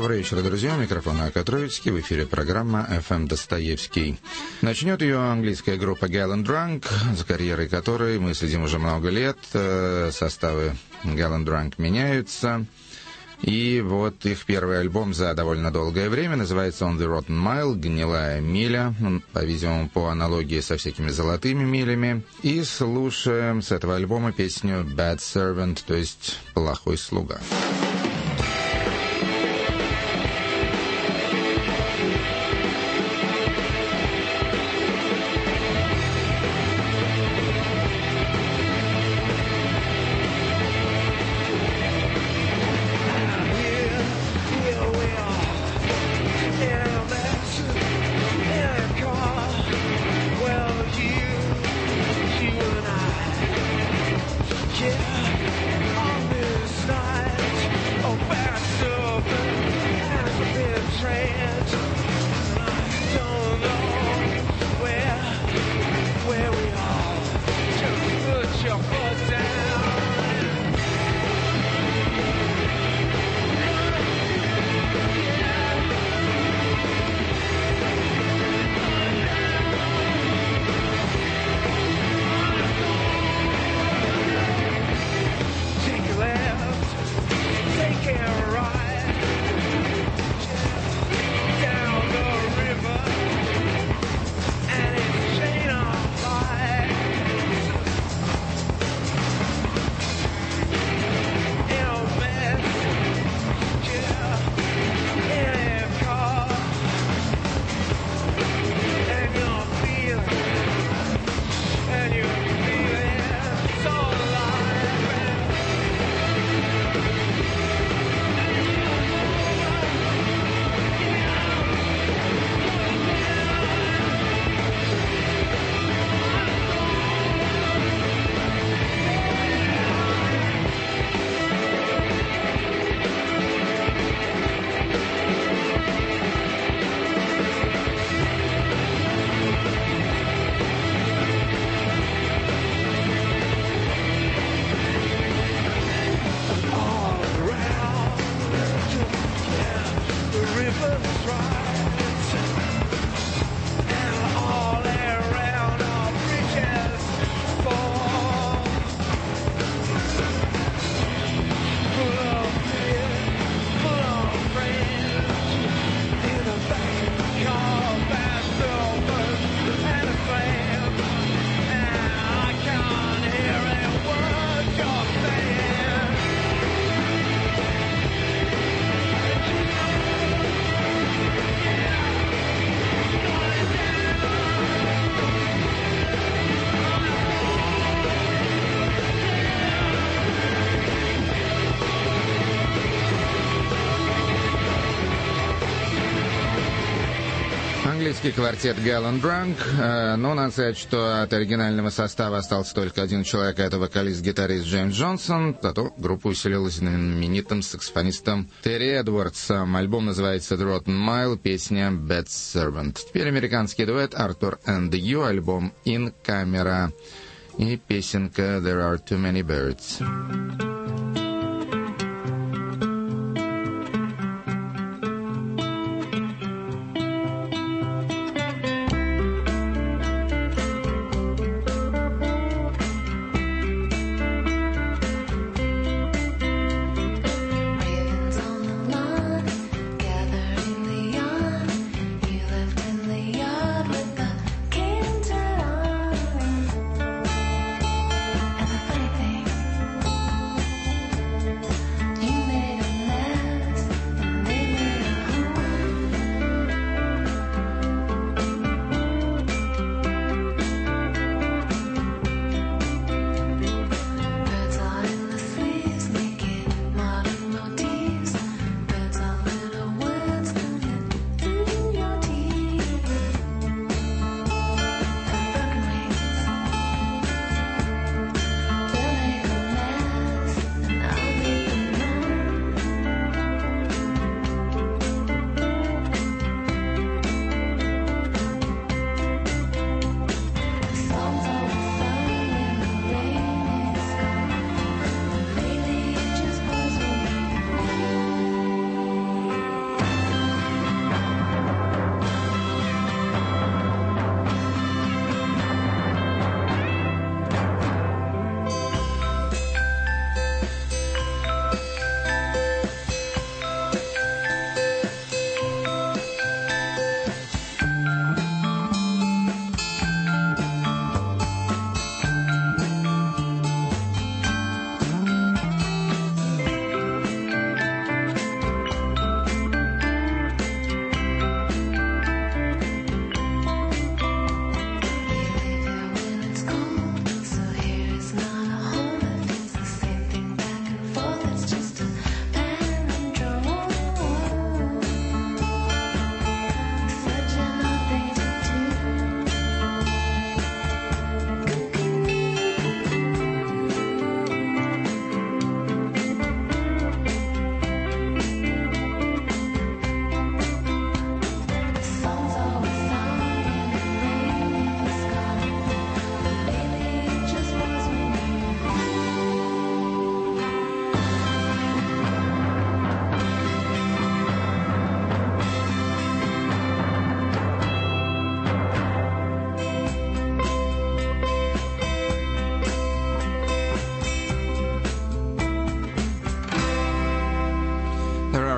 Добрый вечер, друзья. У микрофона Акатроицкий. В эфире программа FM Достоевский. Начнет ее английская группа Gallon Drunk, за карьерой которой мы следим уже много лет. Составы Gallon Drunk меняются. И вот их первый альбом за довольно долгое время называется On the Rotten Mile, «Гнилая миля», по-видимому, по аналогии со всякими золотыми милями. И слушаем с этого альбома песню Bad Servant, то есть «Плохой слуга». Английский квартет Gallon Drunk. Но надо сказать, что от оригинального состава остался только один человек, это вокалист-гитарист Джеймс Джонсон. Зато группа усилилась знаменитым саксофонистом Терри Эдвардсом. Альбом называется The Rotten Mile, песня Bad Servant. Теперь американский дуэт Arthur and You, альбом In Camera и песенка There Are Too Many Birds. And the funny thing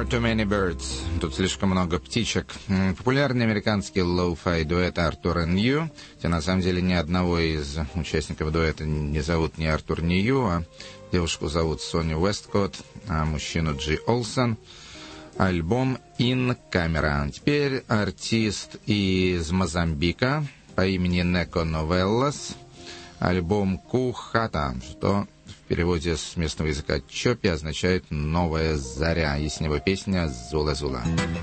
Far Too Many Birds. Тут слишком много птичек. Популярный американский лоу-фай дуэт Артур и Нью. Хотя на самом деле ни одного из участников дуэта не зовут ни Артур, ни Нью, а девушку зовут Сони Уэсткотт, а мужчину Джи Олсон. Альбом «In Camera». Теперь артист из Мозамбика по имени Неко Новеллас. Альбом «Кухата», что в переводе с местного языка Чопи означает «новая заря». И с него песня «Зула-зула».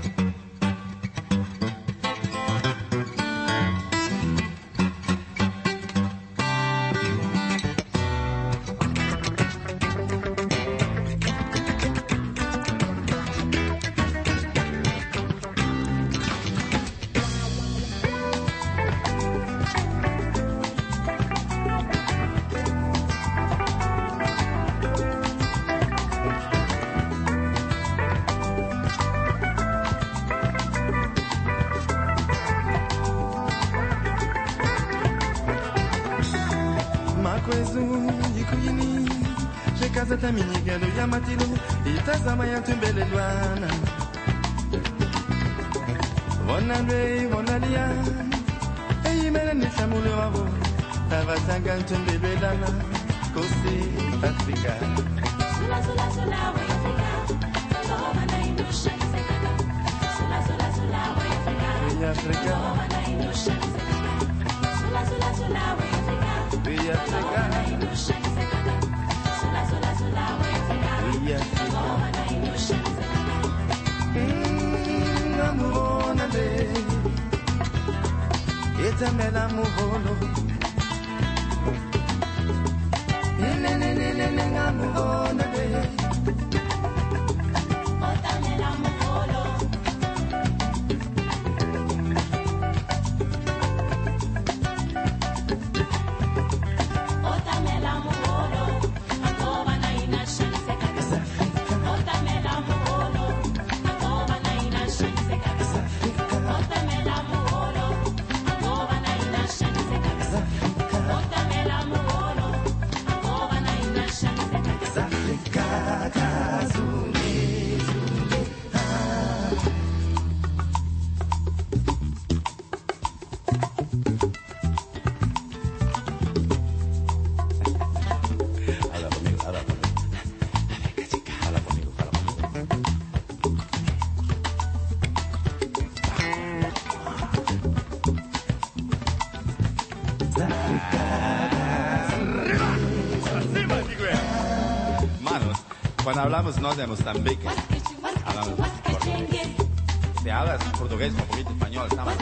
Cuando hablamos no de Mozambique, hablamos portugués. Si hablas portugués con un poquito español, estamos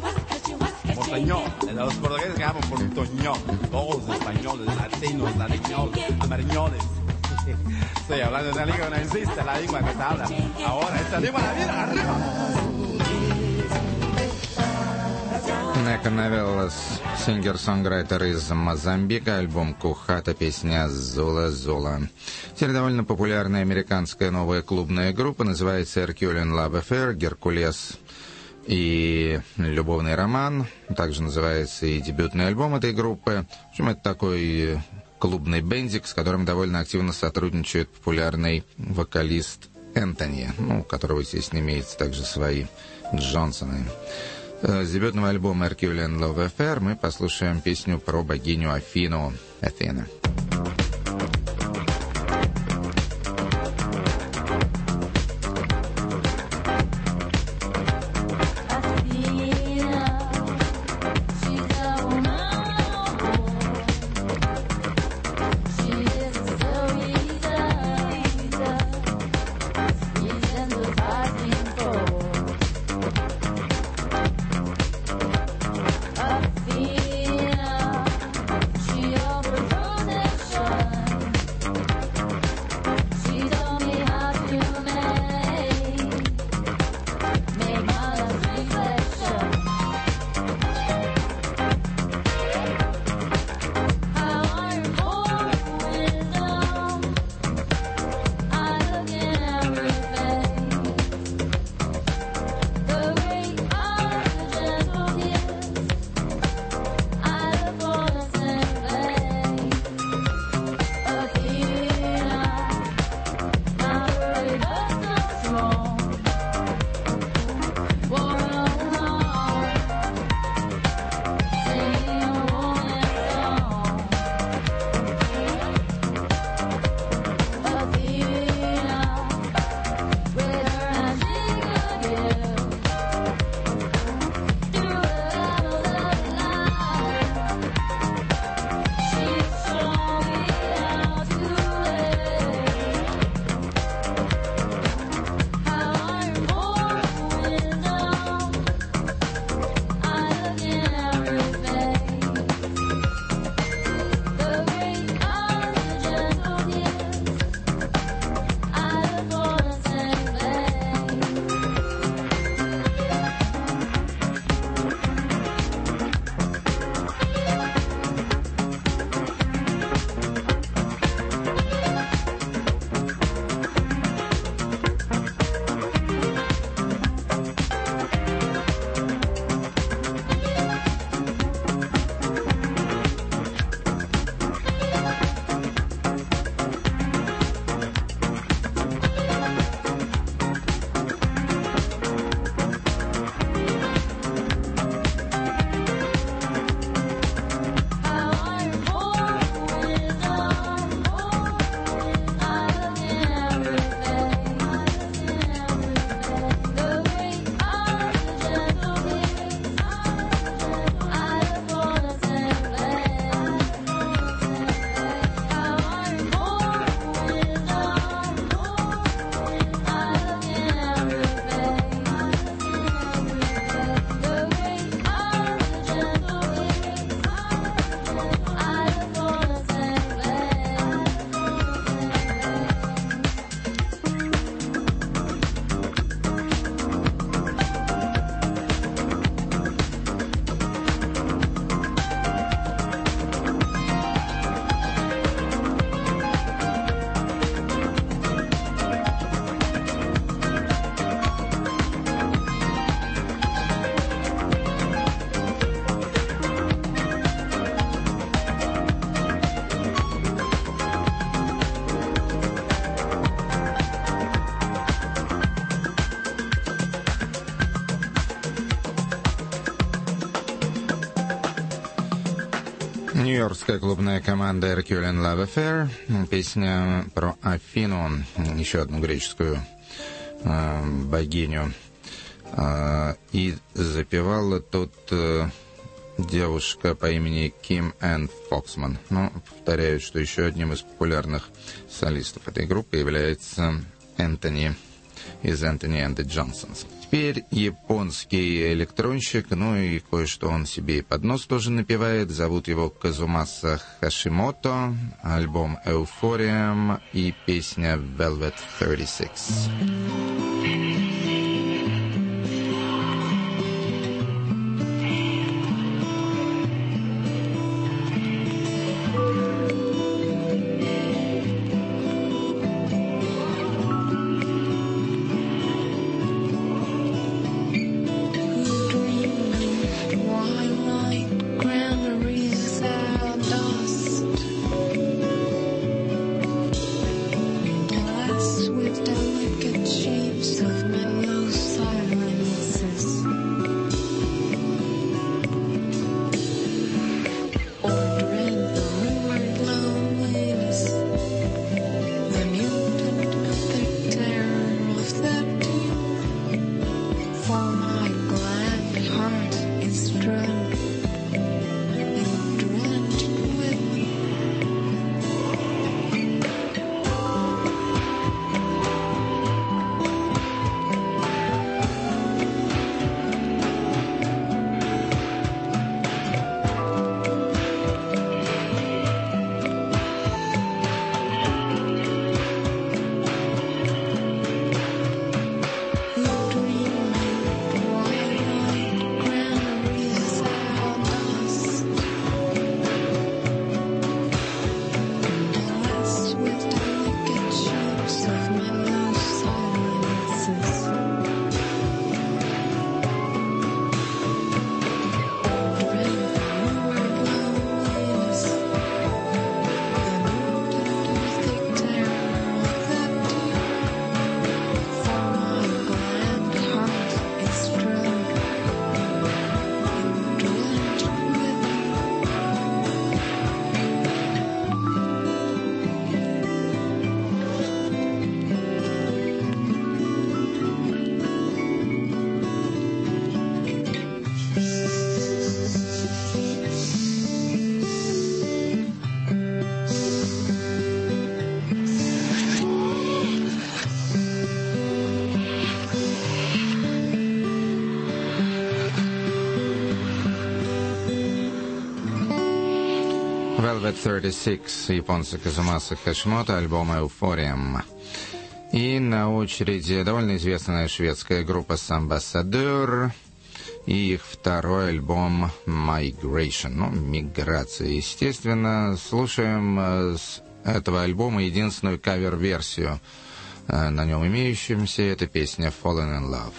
portuñol. Los portugueses que hablan portuñol, todos españoles, latinos, latinos, amarillones. Estoy hablando de una lengua que no existe, la lengua que se habla. Ahora, esta lengua la vida arriba. Неко Новеллас, сингер-сонграйтер из Мозамбика, альбом «Кухата», песня «Зула-зула». Теперь довольно популярная американская новая клубная группа, называется «Herculean Love Affair», «Геркулес» и «Любовный роман». Также называется и дебютный альбом этой группы. В общем, это такой клубный бендик, с которым довольно активно сотрудничает популярный вокалист Энтони, у которого, естественно, имеются также свои Джонсоны. С дебютного альбома «Herculean Love Affair» мы послушаем песню про богиню Афину, Athena. She overthrew the show. Нью-Йоркская клубная команда Herculean Love Affair. Песня про Афину, еще одну греческую богиню. И запевала тут девушка по имени Ким Энн Фоксман. Но повторяю, что еще одним из популярных солистов этой группы является Энтони из Энтони and the Johnsons. Теперь японский электронщик, ну и кое-что он себе и под нос тоже напевает. Зовут его Казумаса Хашимото, альбом Euphorium и песня Velvet 36. Velvet 36 японца Казумаса Хашимото, альбом Euphorium. И на очереди довольно известная шведская группа Ambassador и их второй альбом Migration, ну, миграция, естественно. Слушаем с этого альбома единственную кавер-версию на нем имеющуюся, это песня Fallen in Love.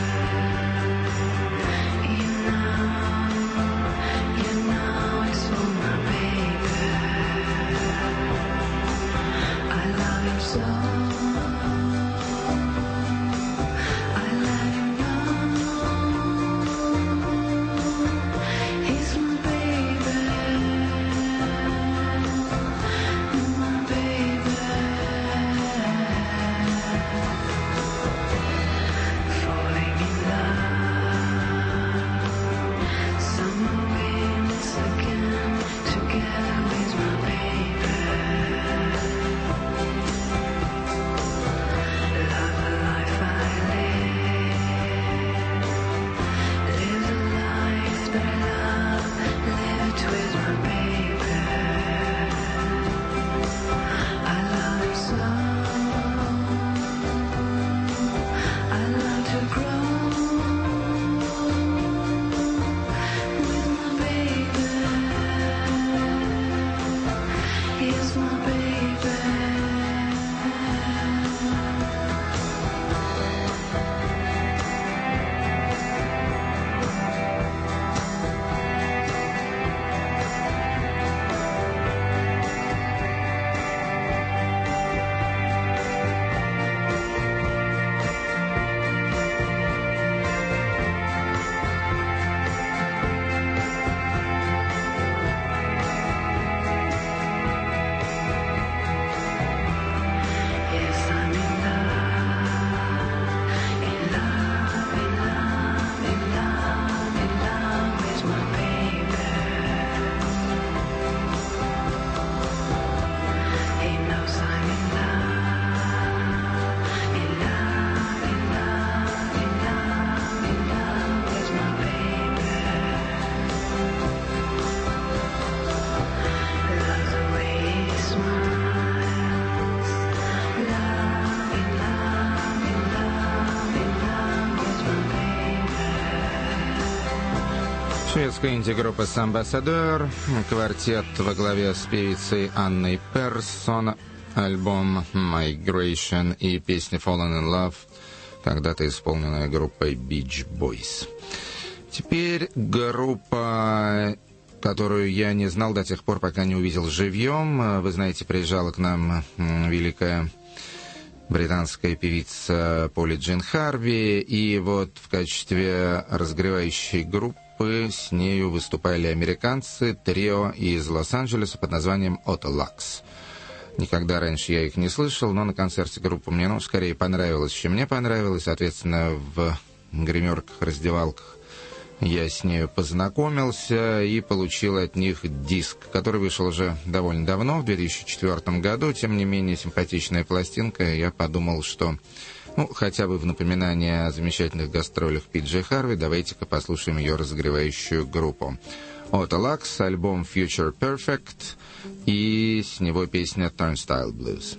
You know it's Шведская инди-группа Ambassador, квартет во главе с певицей Анной Персон, альбом Migration и песня Fallen in Love, когда-то исполненная группой Beach Boys. Теперь группа, которую я не знал до тех пор, пока не увидел живьем. Вы знаете, приезжала к нам великая британская певица Поли Джин Харви, и вот в качестве разогревающей группы с нею выступали американцы, трио из Лос-Анджелеса под названием Autolux. Никогда раньше я их не слышал, но на концерте группы мне, скорее понравилось, чем мне понравилось. Соответственно, в гримерках, раздевалках я с нею познакомился и получил от них диск, который вышел уже довольно давно, в 2004 году. Тем не менее, симпатичная пластинка. Я подумал, что, хотя бы в напоминание о замечательных гастролях Пи-Джей Харви, давайте-ка послушаем ее разогревающую группу. Autolux, альбом Future Perfect, и с него песня Turnstile Blues.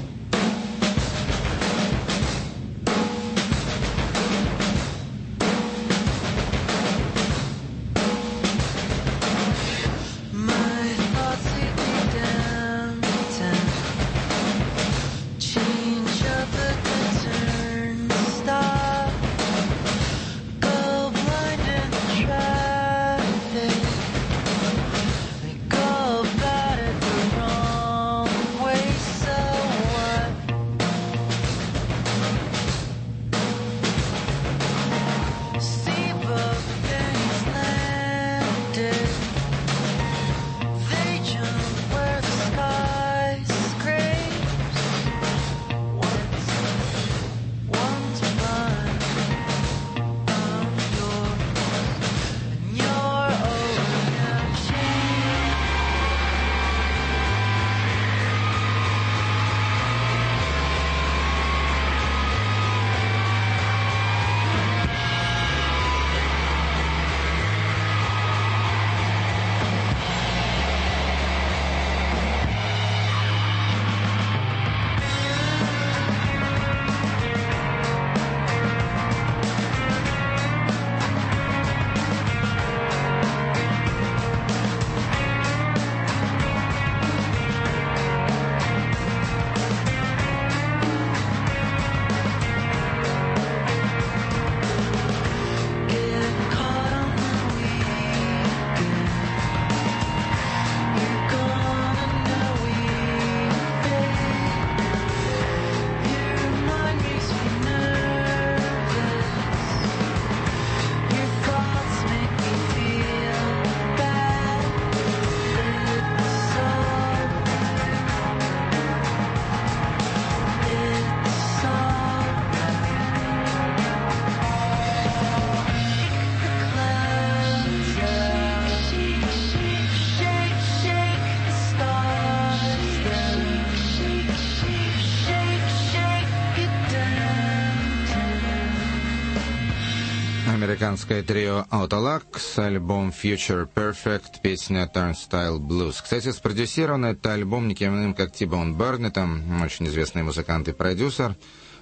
Американское трио Autolux, альбом Future Perfect, песня Turnstile Blues. Кстати, спродюсирован этот альбом никем иным, как T-Bone Burnett, очень известный музыкант и продюсер.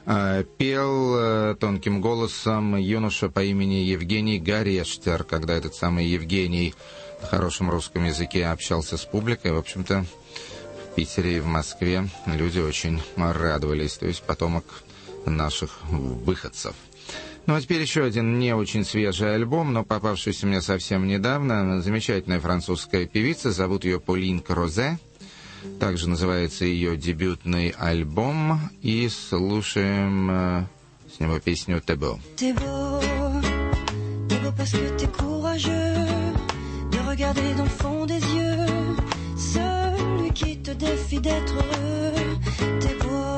Пел тонким голосом юноша по имени Евгений Горештер, когда этот самый Евгений на хорошем русском языке общался с публикой. В общем-то, в Питере и в Москве люди очень радовались, то есть потомок наших выходцев. Ну а теперь еще один не очень свежий альбом, но попавшийся мне совсем недавно. Замечательная французская певица, зовут ее Полин Крозе. Также называется ее дебютный альбом. И слушаем с него песню «Тебо». T'es beau parce que t'es courageux de regarder dans le fond des yeux celui qui te défie d'être heureux. T'es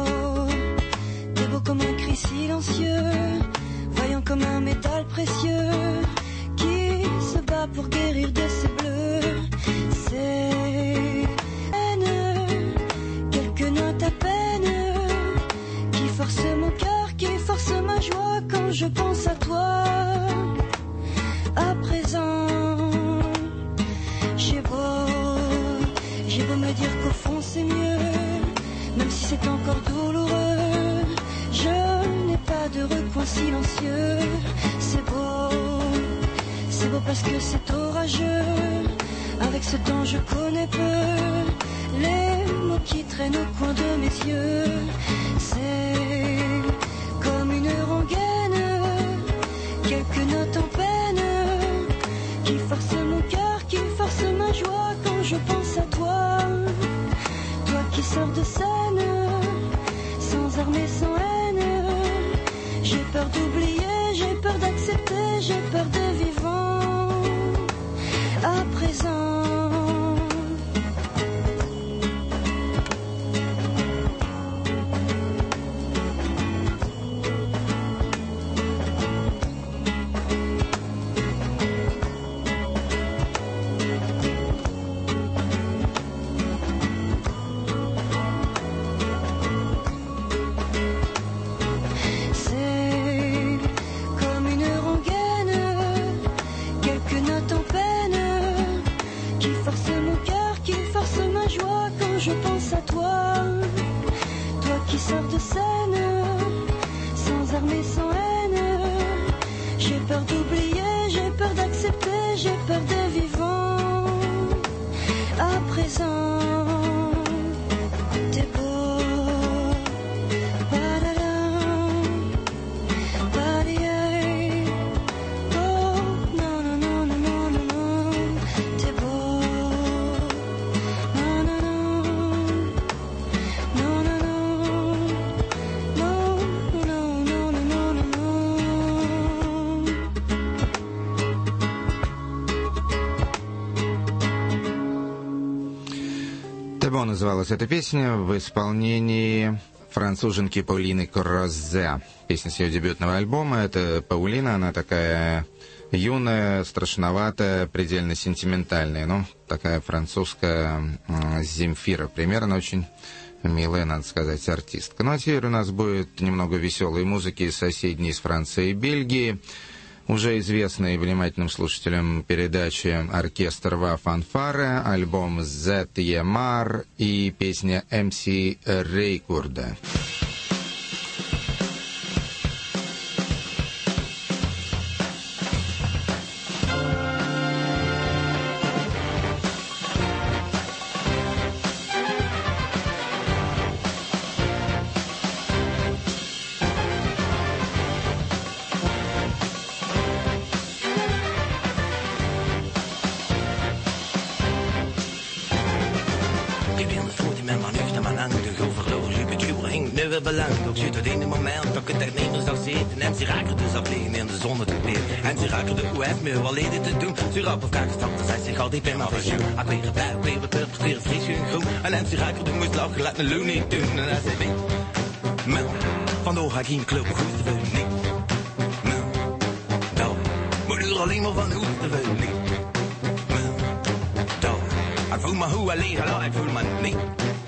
beau comme un cri silencieux, voyant comme un métal précieux qui se bat pour guérir de ses bleus. C'est quelques notes à peine qui forcent mon cœur, qui forcent ma joie quand je pense à toi. À présent, j'ai beau me dire qu'au fond c'est mieux, même si c'est encore douloureux, je n'ai pas de recoin silencieux. C'est beau C'est beau parce que c'est orageux. Avec ce temps je connais peu les mots qui traînent au coin de mes yeux. C'est comme une rengaine, quelques notes en peine, qui force mon cœur, qui force ma joie quand je pense à toi. Toi qui sors de scène, sans armes et sans haine. J'ai peur d'oublier, j'ai peur d'accepter, j'ai peur de vivant à présent. Je pense à toi, toi qui sors de scène, sans armes et sans haine. J'ai peur d'oublier, j'ai peur d'accepter, j'ai peur de vivant à présent. T'es beau, ba-da-da, ba-di-aïe. Oh, non, non, non, non, non, non, non. T'es beau, non, non, non. Тебо называлась эта песня в исполнении француженки Паулины Крозе. Песня с ее дебютного альбома. Это Паулина, она такая юная, страшноватая, предельно сентиментальная. Ну, такая французская Земфира примерно, очень милая, надо сказать, артистка. Ну, а теперь у нас будет немного веселой музыки из соседней, из Франции и Бельгии. Уже известный внимательным слушателям передачи «Оркестр Ва Фанфаре», альбом «Зет-Емар» и песня «МС Рейкурда». Belangt, ook zit het ene moment dat ik het echt niet meer zou zitten. En ze raken dus alleen in de zon te weer. En ze raken de hoe heeft me wel leden te doen. Ze rap of kijk gestapt, zij zich altijd bij mijn pensioen. Ik weer blij, weer beperkt, weer fris en groen. En ze raken de moest lachen, laat een loon niet doen. En hij zei, weet, man, vandoor ga ik in de club, goed te willen niet. Man, dan moet er alleen maar van hoe te willen niet. Man, dan, ik voel me hoe alleen, ik voel me niet.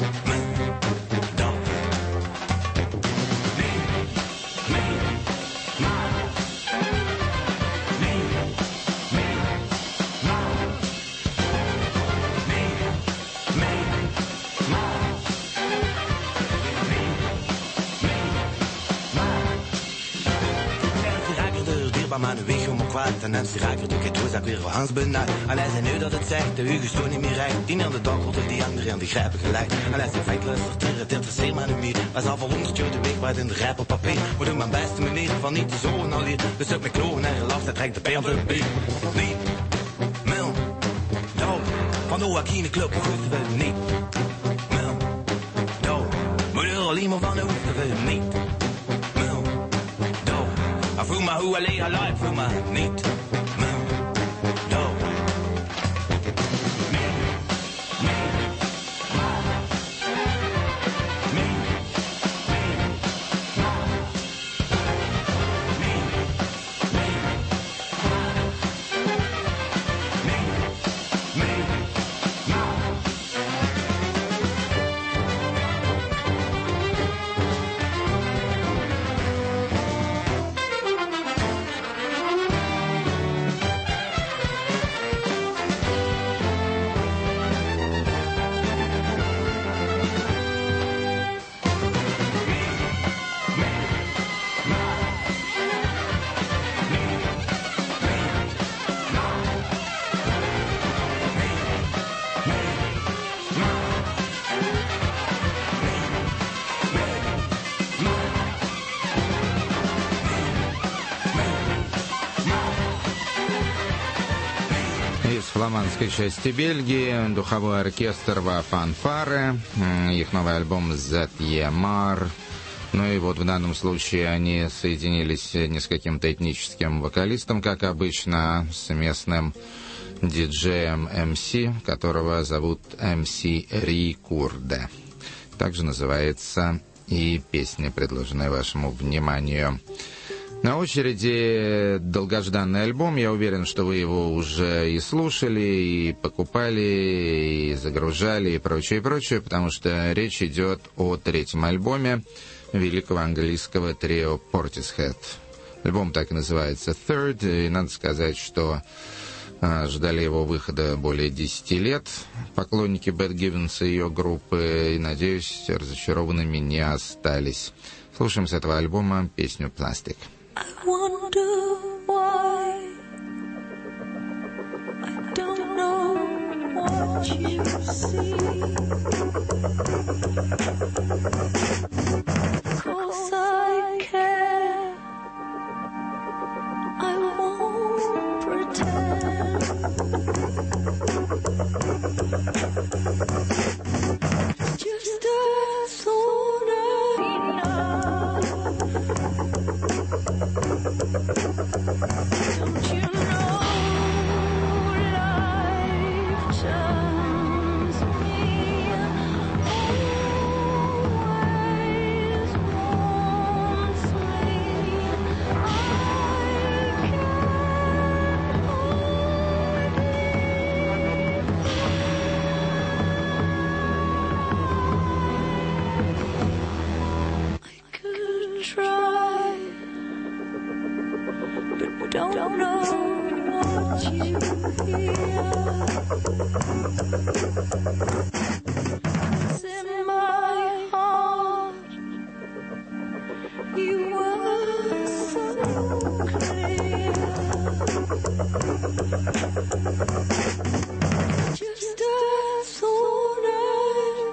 Maar nu weet je me kwaad. En dan raak ik het doos, ik weer voor Hans benauwd. En hij zei nu dat het zegt, de uur is niet meer rijk. Die aan de dag komt die andere en die grijpen gelijk. En hij zei feit luistert, het interesseert mij niet meer. Hij zal voor 100 jaar de week bij in de rijp op papier. Maar doe mijn beste manier van niet te zo en al hier. Dus op mijn kloon en gelach, dat trekt de pijn op de bier. Nee, mil, dood. Van hoe ik in de club goed wil niet. Mil, dood. Maar er alleen maar van hoe wil niet. I voel me hoe alleen alive, voel me niet. из фламандской части Бельгии, духовой оркестр «Ва Фанфаре», их новый альбом «Зетье Мар». Ну и вот в данном случае они соединились не с каким-то этническим вокалистом, как обычно, с местным диджеем MC, которого зовут MC Рикурде. Также называется и песня, предложенная вашему вниманию. На очереди долгожданный альбом. Я уверен, что вы его уже и слушали, и покупали, и загружали, и прочее, потому что речь идет о третьем альбоме великого английского трио Portishead. Альбом так и называется «Third», и надо сказать, что ждали его выхода более 10 лет поклонники Бет Гивенс и ее группы, и, надеюсь, разочарованными не остались. Слушаем с этого альбома песню «Plastic». I wonder why I don't know what you see, 'cause I care. I won't pretend. Just a sort of enough. Don't you know life turns me always wants me. I could try, but don't know what you hear. It's in my heart. You were so clear. Just a sort of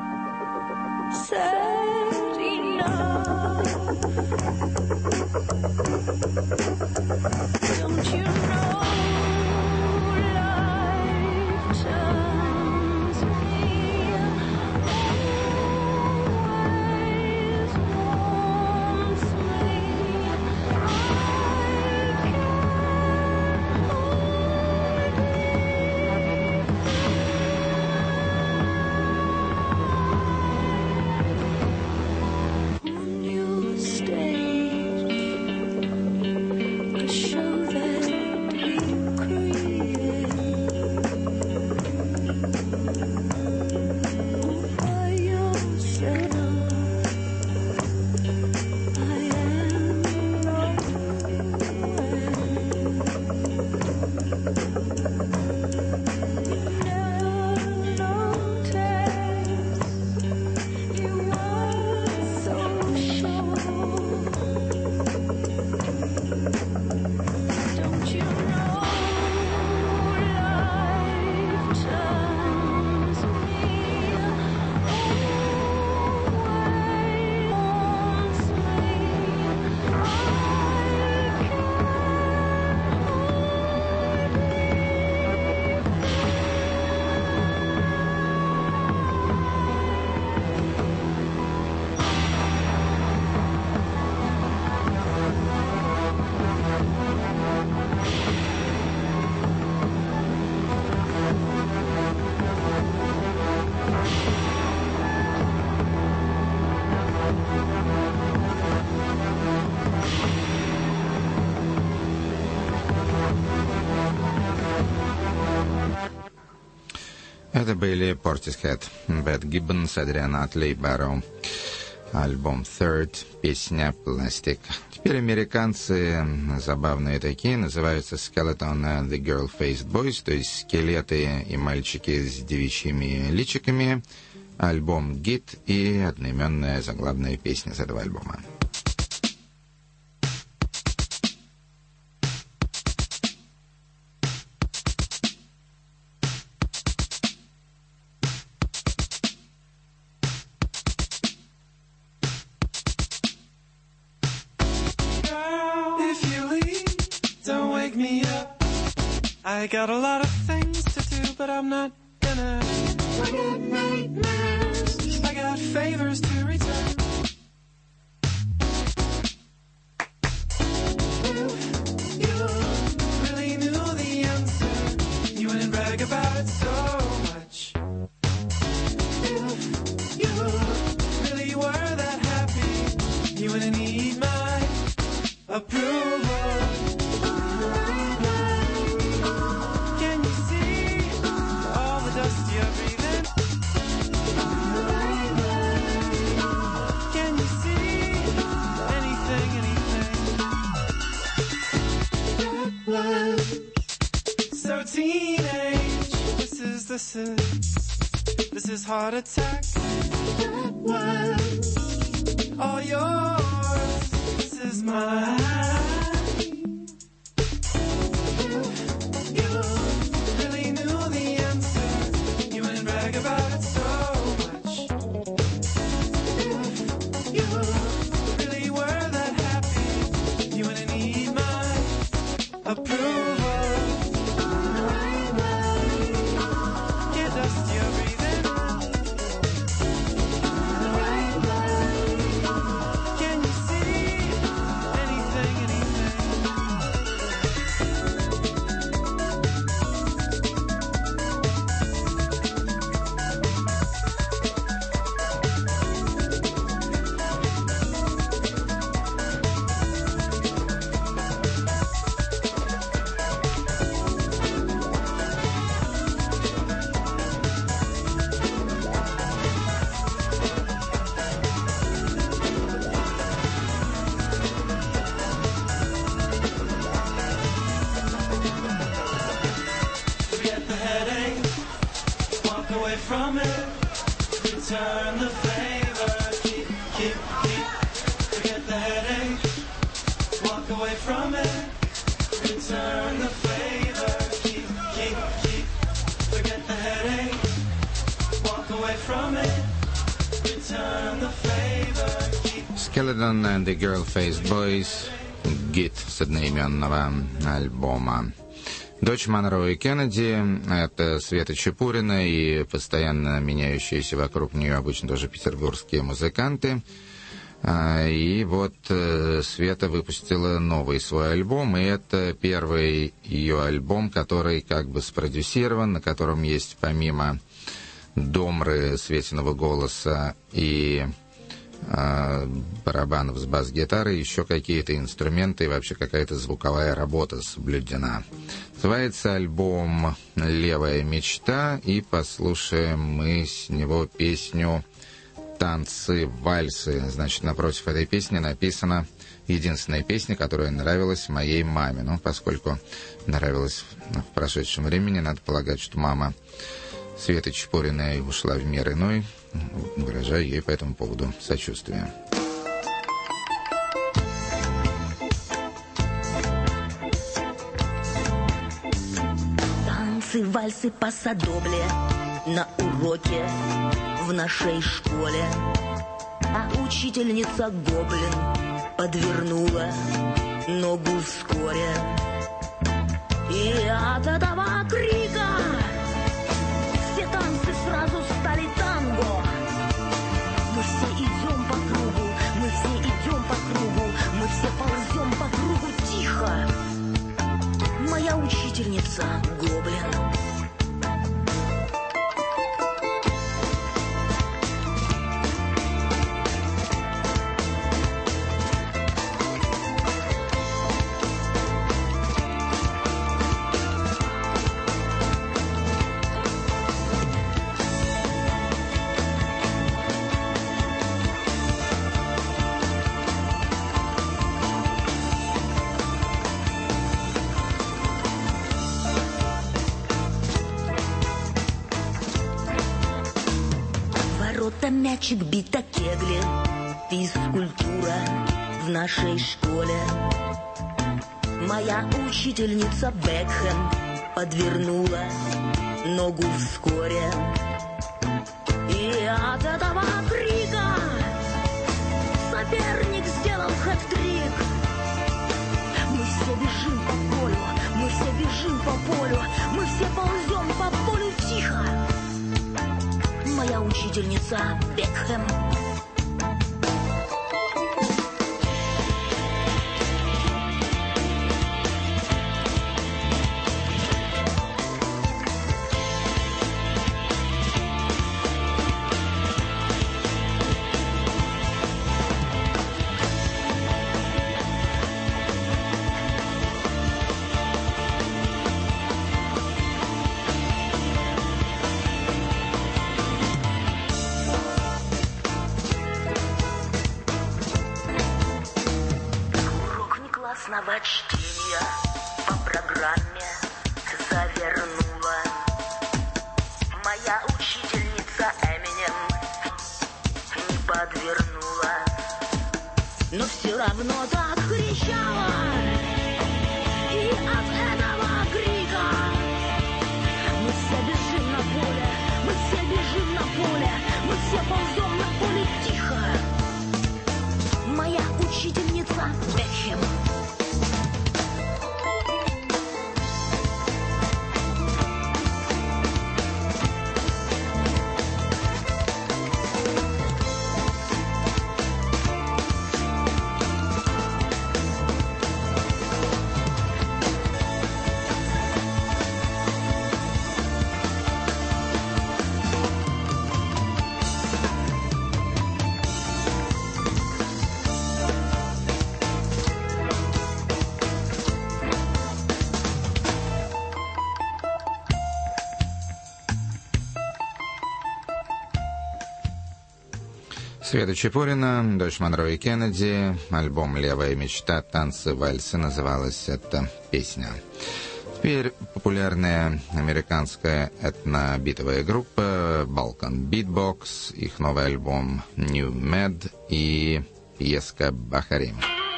said enough. Don't you know life turns me always wants me. On your stage, a show that you create. By yourself, I am not you were so sure. Don't you know life turns me always wants Это были Portishead, Бет Гиббонс, Адриан Атлей, Барроу. Альбом Third, песня «Plastic». Теперь американцы, забавные такие, называются Skeleton and the Girl-Faced Boys, то есть скелеты и мальчики с девичьими личиками. Альбом «Гит» и одноименная заглавная песня с этого альбома. If you leave, don't wake me up. I got a lot of things to do, but I'm not gonna. I got nightmares. I got favors to return. If you really knew the answer, you wouldn't brag about it so much. If you really were that happy, you wouldn't need my approval. So teenage, this is heart attack. All yours, this is mine. You really knew the answer, you wouldn't brag about it so much. You really were that happy, you wouldn't need my approval. Get dust you're breathing. Can you see anything, from it, return the favor, keep, forget the headache, walk away from it, return the favor, keep, forget the headache, walk away from it, return the favor, keep. Skeleton and the Girl-Faced Boys, гит с одноименного альбома. Дочь Монро и Кеннеди — это Света Чепурина и постоянно меняющиеся вокруг нее обычно тоже петербургские музыканты. И вот Света выпустила новый свой альбом, и это первый ее альбом, который как бы спродюсирован, на котором есть помимо домры Светиного голоса и барабанов с бас-гитарой, еще какие-то инструменты и вообще какая-то звуковая работа соблюдена. Называется альбом «Левая мечта», и послушаем мы с него песню «Танцы, вальсы». Значит, напротив этой песни написано единственная песня, которая нравилась моей маме. Ну, поскольку нравилась в прошедшем времени, надо полагать, что мама Светы Чепуриной ушла в мир иной. Выражаю ей по этому поводу сочувствие. Танцы, вальсы, пасадобле на уроке в нашей школе. А учительница гоблин подвернула ногу вскоре. И от этого крика все танцы сразу стали танго. Мы все идем по кругу, мы все идем по кругу, мы все ползем по кругу тихо. Моя учительница гоблин. Мячик, бита, кегли, физкультура в нашей школе. Моя учительница Бекхэм подвернула ногу вскоре. И от этого крика соперник сделал хэт-трик. Мы все бежим по полю, мы все бежим по полю, мы все ползем по полю тихо. Моя учительница Бекхэм. Классного чтения по программе завернула моя учительница Эминем, не подвернула, но все равно так кричала. И от этого крика мы все бежим на поле, мы все бежим на поле, мы все ползем на поле тихо. Моя учительница Бекхэм. Света Чепурина, дочь Монро и Кеннеди, альбом «Левая мечта. Танцы, вальсы» называлась эта песня. Теперь популярная американская этнобитовая группа Balkan Beatbox, их новый альбом New Med и пьеска «Бахарим».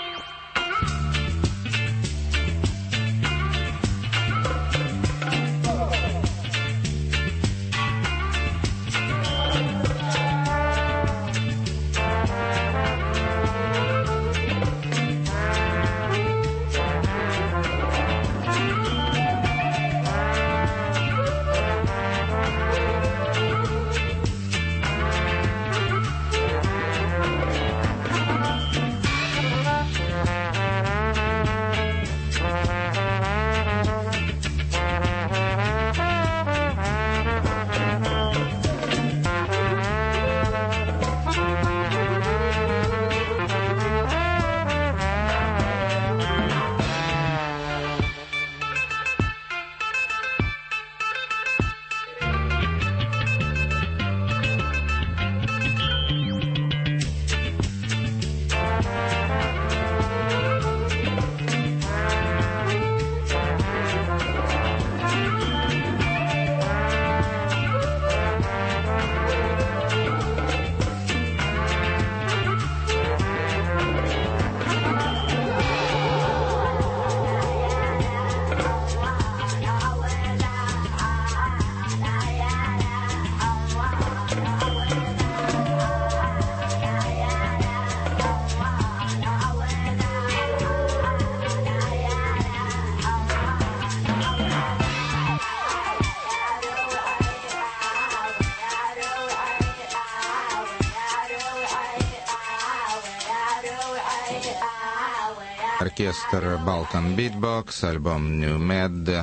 Оркестр Balkan Beatbox, альбом New Med,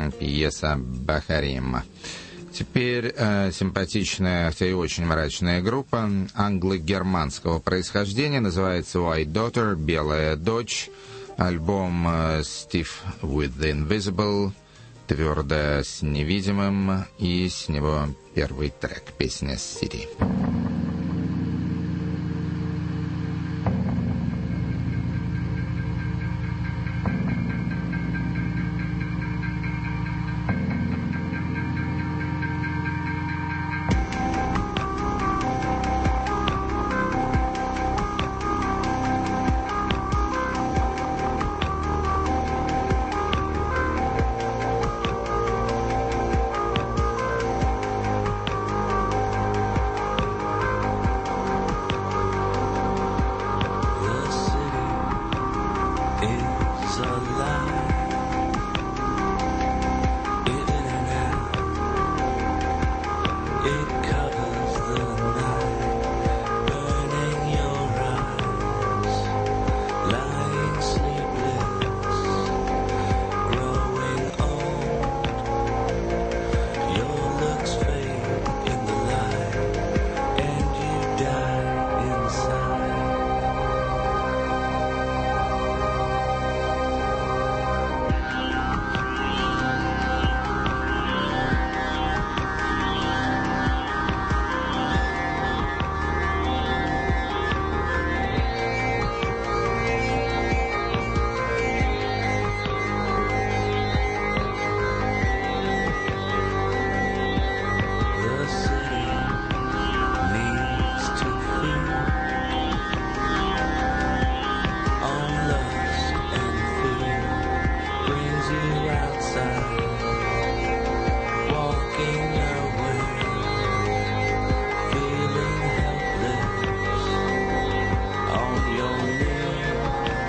пьеса «Бахарим». Теперь симпатичная, хотя и очень мрачная группа англо-германского происхождения, называется White Daughter, «Белая дочь», альбом Stiff with the Invisible, твердо с невидимым, и с него первый трек, песня «City». see you outside, walking away, feeling helpless on your knees.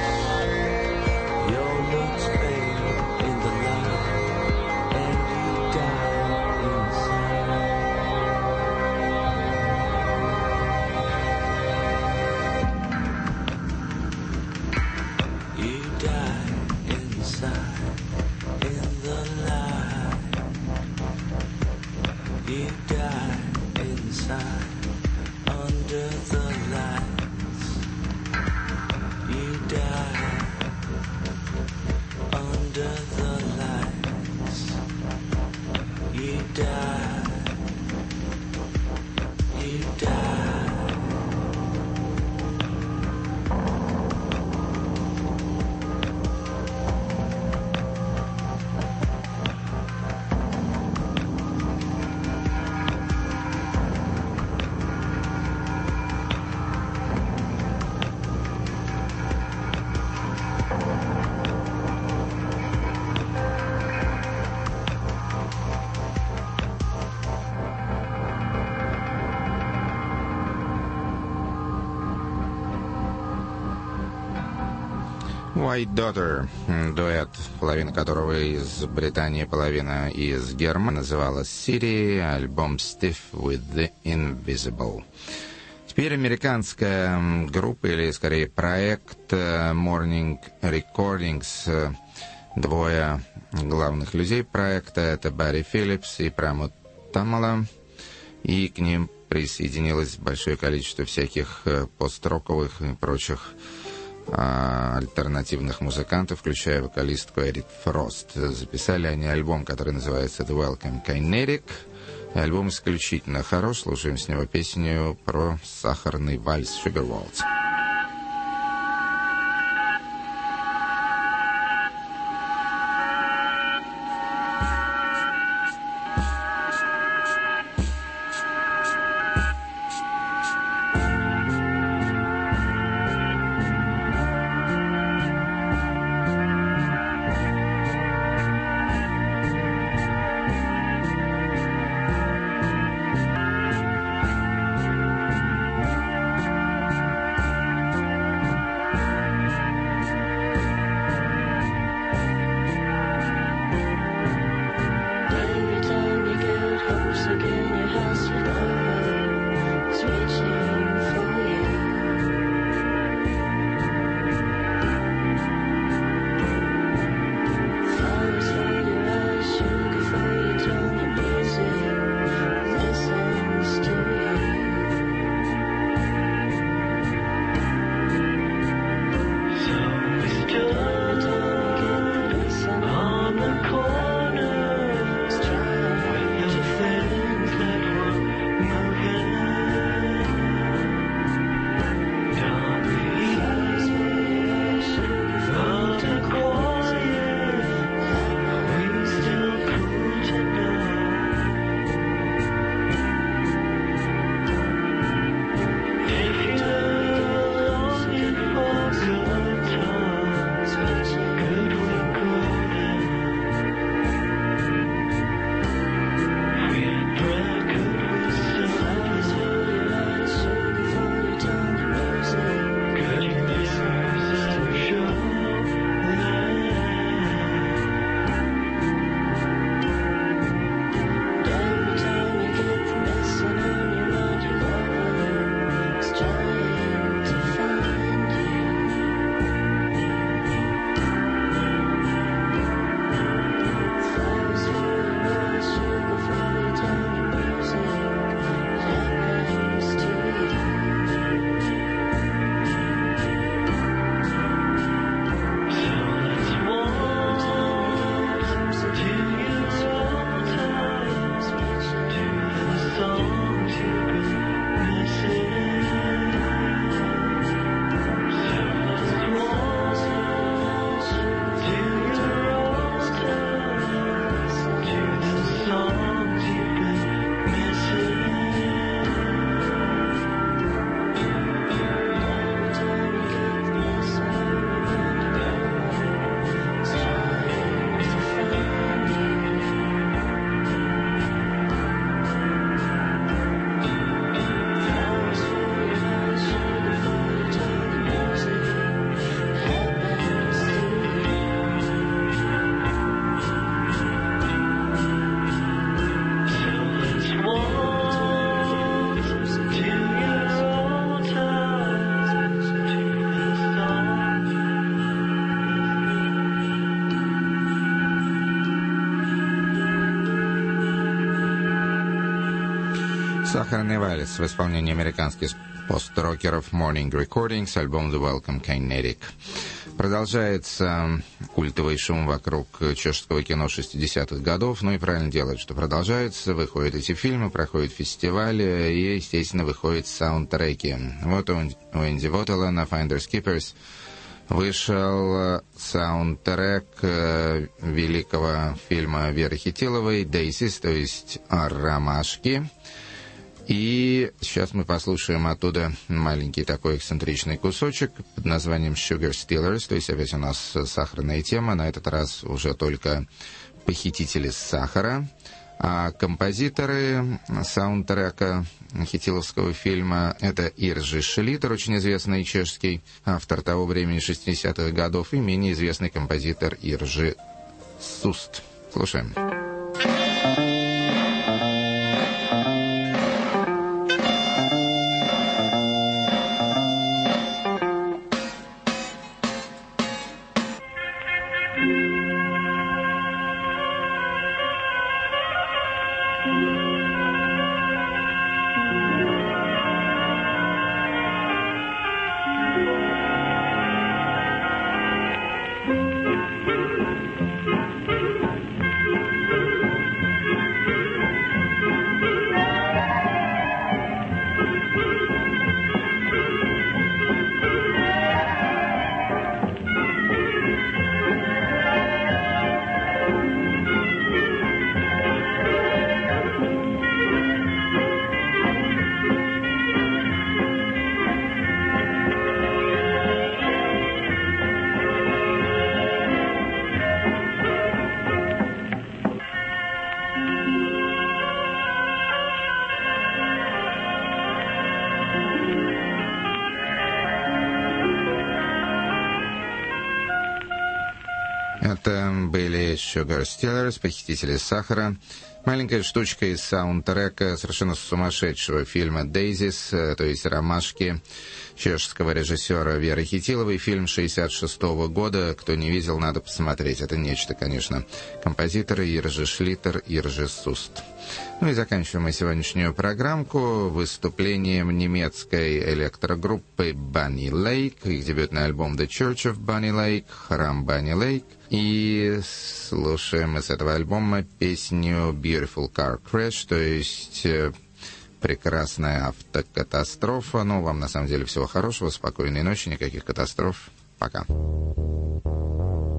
Your looks fade in the light, and you die inside. You die inside in the light. You die inside under the lights. You die under the lights. You die. You die. White Daughter, дуэт, половина которого из Британии, половина из Германии, называлась City, альбом Stiff with the Invisible. Теперь американская группа, или скорее проект Morning Recordings. Двое главных людей проекта — это Барри Филлипс и Прамод Тамала, и к ним присоединилось большое количество всяких пост-роковых и прочих альтернативных музыкантов, включая вокалистку Эрик Фрост. Записали они альбом, который называется The Welcome Kinetic. Альбом исключительно хорош. Слушаем с него песню про сахарный вальс Sugar Waltz. Сахарный вальс в исполнении американских пост-рокеров Morning Recordings, альбом The Welcome Kinetic. Продолжается культовый шум вокруг чешского кино 60-х годов. Ну и правильно делают, что продолжается. Выходят эти фильмы, проходят фестивали и, естественно, выходят саундтреки. Вот у Энди Вотела на Finders Keepers вышел саундтрек великого фильма Веры Хитиловой «Daisies», то есть «Ромашки». И сейчас мы послушаем оттуда маленький такой эксцентричный кусочек под названием Sugar Stealers, то есть опять у нас сахарная тема, на этот раз уже только похитители сахара. А композиторы саундтрека хитиловского фильма — это Иржи Шлитер, очень известный чешский автор того времени 60-х годов, и менее известный композитор Иржи Суст. Слушаем. Это были Sugar Stealers, похитители сахара. Маленькая штучка из саундтрека совершенно сумасшедшего фильма «Daisies», то есть «Ромашки», чешского режиссера Веры Хитиловой. Фильм 66-го года. Кто не видел, надо посмотреть. Это нечто, конечно. Композиторы Иржи Шлитер, Иржи Суст. Ну и заканчиваем мы сегодняшнюю программку выступлением немецкой электрогруппы Bunny Lake. Их дебютный альбом «The Church of Bunny Lake», «Храм Bunny Lake». И слушаем из этого альбома песню «Beautiful Car Crash», то есть прекрасная автокатастрофа. Ну, вам на самом деле всего хорошего, спокойной ночи, никаких катастроф. Пока.